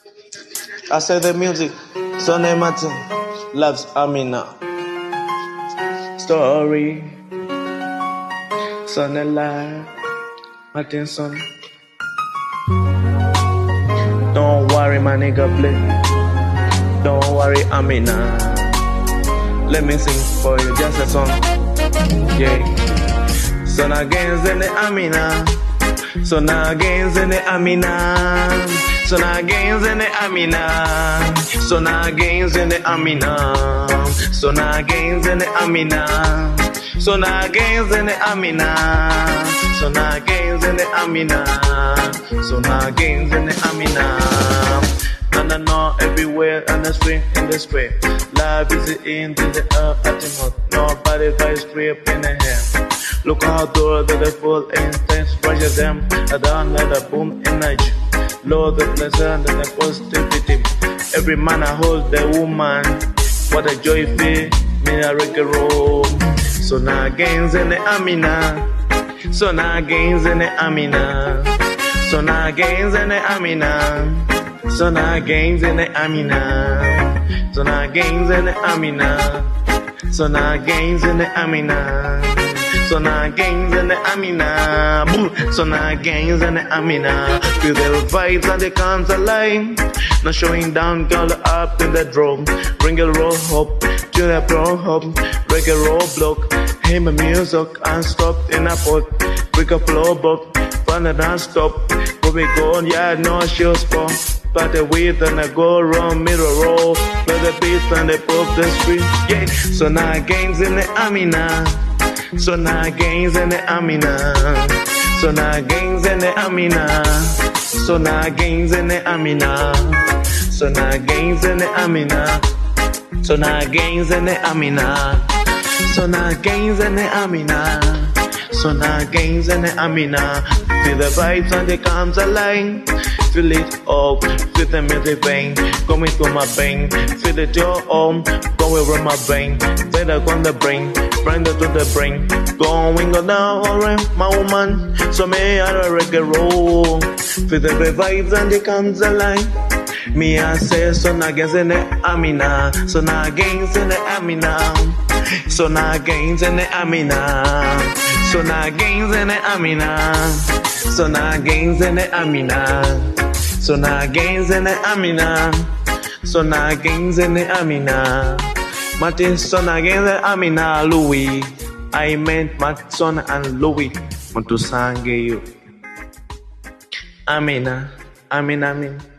I said the music, Sonny Martin loves Amina. Story, Sonny live, Martin son. Don't worry, my nigga, play. Don't worry, Amina. Let me sing for you just a song. Yeah. Son against the Amina. Son against the Amina. Son against the Amina. Son against the Amina. Son against the Amina. Son against the Amina. Son against the Amina. Son against the Amina. No, everywhere on the street, in the street. Life is in the earth at the mouth. Nobody buys strip in the hand. Look how door that they full intense. Pressure them. I don't let a boom energy. Lord the pleasure and the positivity. Every man I hold the woman. What a joy feel. Me a reggae roll. So now against in the Amina. So now against in the Amina. So now against in the Amina. So now games in the Amina. So now games in the Amina. So now games in the Amina. So now games in the Amina. Boom. So now games in the Amina. Feel the vibes and they comes alive. Not showing down, girl up in the drum. Bring a roll hop to the pro hop. Break a roll block. Hey my music unstopped in a pot. Break a flow book. Fun and non-stop. Where we go, yeah, no shows for. But the weed and I go round mirror roll. Play the beats and they pop the street. Yeah. So now games in the Amina. So now games in the Amina. So now games in the Amina. So now games in the Amina. So now games in the Amina. So now games in the Amina. So now games in the Amina. So now games in the Amina. Feel the vibes and it comes alive. Feel it up, feel the music vein, coming to my brain. Feel it your own, going around my brain. Better on the brain, brain to the brain. Going on down, alright, my woman. So me I reggae roll. Feel the vibes and it comes alive. Me I say so now against in the Amina. So now against in the Amina. So now against in the Amina. So now against in the Amina. So now against in the Amina. So now against in the Amina. So now against in the Amina. Martin son against the Amina. Louis, I meant my son and Louis. Want to sing you. Amina, Amin, Amin.